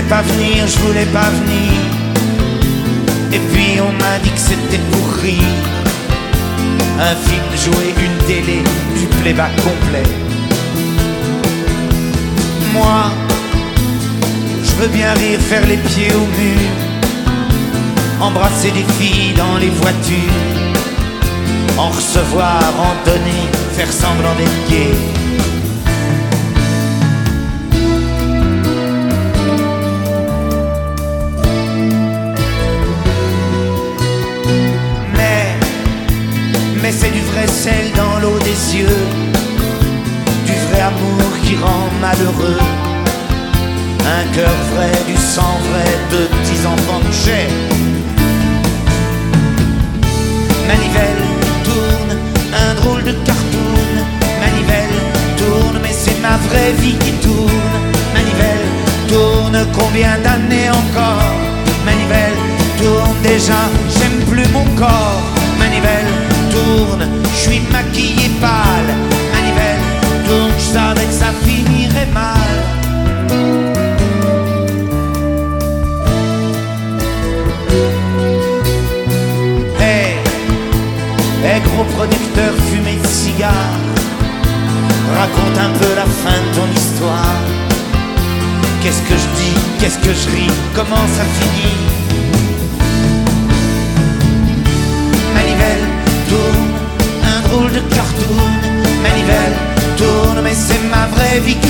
pas venir, je voulais pas venir. Et puis on m'a dit que c'était pour rire. Un film joué, une télé, du playback complet. Moi, je veux bien rire, faire les pieds au mur, embrasser des filles dans les voitures, en recevoir, en donner, faire semblant d'être gay. Mais c'est du vrai sel dans l'eau des yeux, du vrai amour qui rend malheureux. Un cœur vrai, du sang vrai, de petits enfants que j'ai. Manivelle tourne, un drôle de cartoon. Manivelle tourne, mais c'est ma vraie vie qui tourne. Manivelle tourne, combien d'années encore? Manivelle tourne déjà, j'aime plus mon corps. Manivelle tourne, je suis maquillé pâle. Manivelle tourne, je savais que ça finirait mal. Hey, gros producteur fumé de cigares, raconte un peu la fin de ton histoire. Qu'est-ce que je dis, qu'est-ce que je ris, comment ça finit? Manivelle tourne, un drôle de cartoon. Manivelle tourne, mais c'est ma vraie vie.